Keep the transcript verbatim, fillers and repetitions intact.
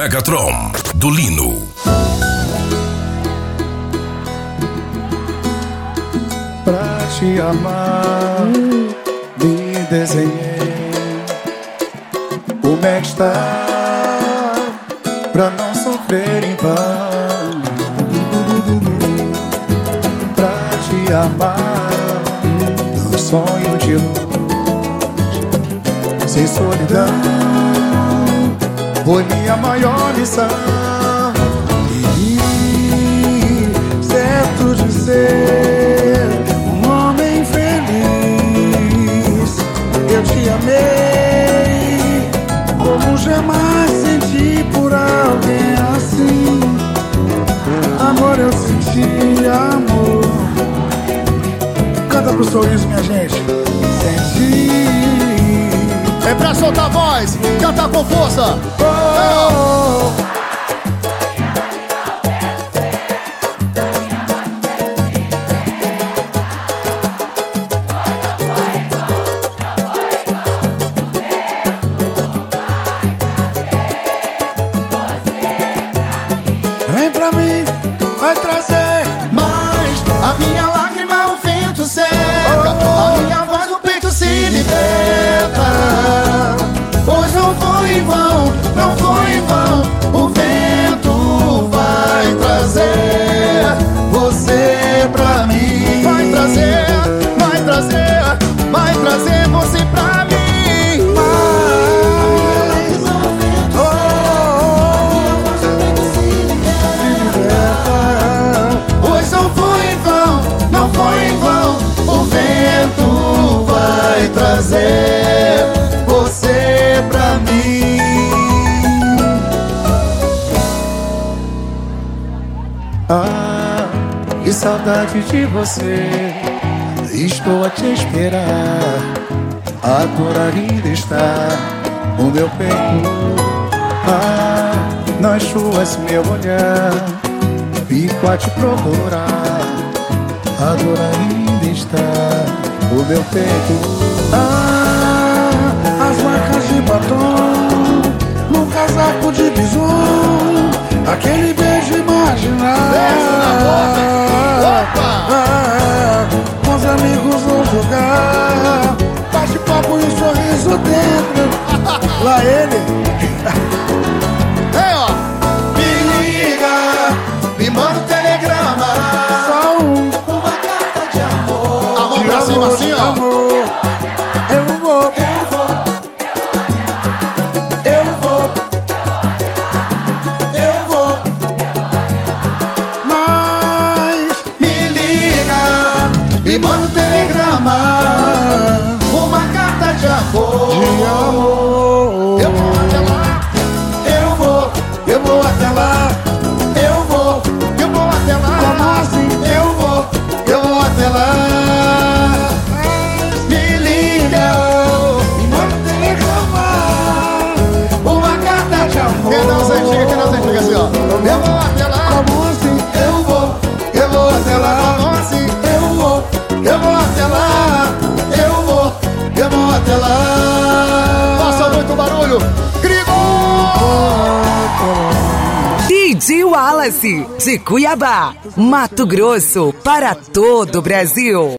Megatron, do Lino. Pra te amar, me desenhei. O Mac está pra não sofrer em vão. Pra te amar, no sonho de luz, sem solidão, foi minha maior missão. E certo de ser um homem feliz, eu te amei como jamais senti por alguém assim. Amor, eu senti amor. Canta pro sorriso, minha gente. Senti. É pra soltar a voz, cantar com força. Oh, oh, oh. Vem pra mim, vai trazer Mas a minha lágrima o vento seca, a minha voz no peito se liberta. Pois não foi em vão, não foi em vão. O vento vai trazer você pra mim. Vai trazer, vai trazer, vai trazer você pra mim. Trazer você pra mim. Ah, que saudade de você. Estou a te esperar. A dor ainda está no meu peito. Ah, nas ruas meu olhar fico a te procurar. A dor ainda está no meu peito. Ah, as marcas de batom no casaco de bison, aquele beijo imaginar. Beijo na boca. Opa! Ah, com os amigos vou jogar, bate-papo e um sorriso dentro. Lá ele. Ei, ó. Me liga, me manda um telegrama. Só um. Uma carta de amor. A mão De pra cima amor, assim, de ó. amor. Eu vou, Eu vou, eu vou, eu vou. mas Me liga, me manda um telegrama. Uma carta de amor. de amor. Eu vou até lá, eu vou, eu vou até lá, eu vou, eu vou até lá. Como assim? Eu vou, eu vou até lá. Me liga, me manda um telegrama. Uma carta de amor. Quem não se chega, quem não se chega assim, ó. Eu vou até lá. Como assim? Eu vou, eu vou até lá. Como assim? Eu vou, eu vou até lá. Eu vou, eu vou até lá. Faça muito barulho. D J Wallace, de Cuiabá, Mato Grosso, para todo o Brasil.